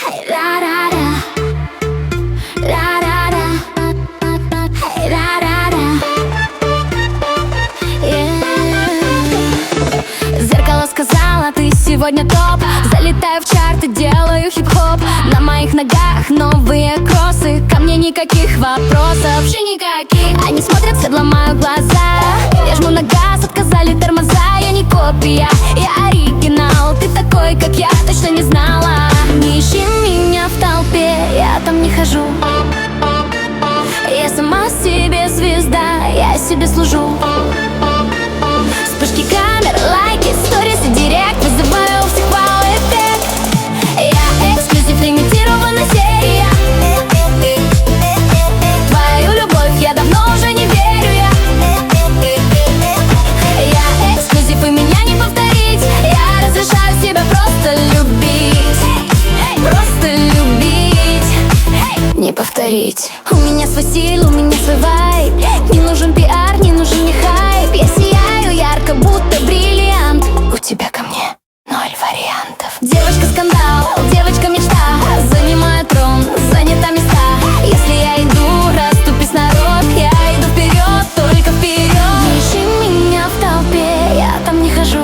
Зеркало сказала, ты сегодня топ. Залетаю в чарты, делаю хип-хоп. На моих ногах новые кроссы. Ко мне никаких вопросов, вообще никаких. Они смотрят, все ломаю глаза. Я жму на газ, отказали тормоза. Я не копия, я оригинал. Ты такой, как я, точно не знала. Не ищи меня в толпе, я там не хожу. Я сама себе звезда, я себе служу. Вспышки камер, лайки, сторис и директ. Вызываю у всех вау-эффект. Я эксклюзив, лимитированная серия. Твою любовь я давно уже не верю. Я эксклюзив, и меня не повторить. Я разрешаю себя просто любить. Просто любить, не повторить. У меня свой стиль, у меня свой вайб. Не нужен пиар, не нужен мне хайп. Я сияю ярко, будто бриллиант. У тебя ко мне 0 вариантов. Девочка-скандал, девочка-мечта. Занимаю трон, занята места. Если я иду, расступись, народ. Я иду вперед, только вперед. Не ищи меня в толпе, я там не хожу.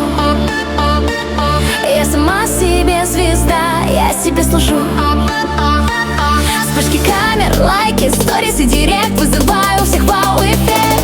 Я сама себе звезда, я себе служу. Вспышки камер, лайки, сторис и директ. Вызываю у всех вау-эффект.